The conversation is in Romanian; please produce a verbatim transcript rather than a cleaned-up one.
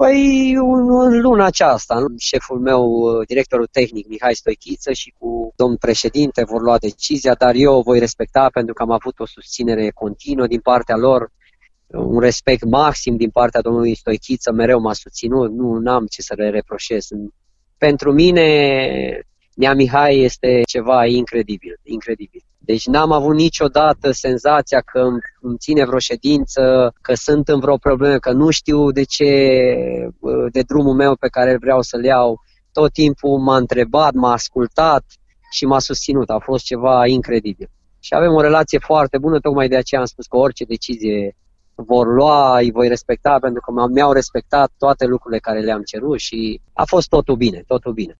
Păi în luna aceasta, șeful meu, directorul tehnic Mihai Stoichiță și cu domnul președinte vor lua decizia, dar eu o voi respecta pentru că am avut o susținere continuă din partea lor, un respect maxim din partea domnului Stoichiță, mereu m-a susținut, nu am ce să le reproșez. Pentru mine, Nea Mihai este ceva incredibil, incredibil. Deci n-am avut niciodată senzația că îmi ține vreo ședință, că sunt în vreo problemă, că nu știu de ce, de drumul meu pe care vreau să-l iau. Tot timpul m-a întrebat, m-a ascultat și m-a susținut. A fost ceva incredibil. Și avem o relație foarte bună, tocmai de aceea am spus că orice decizie vor lua, îi voi respecta, pentru că mi-au respectat toate lucrurile care le-am cerut și a fost totul bine, totul bine.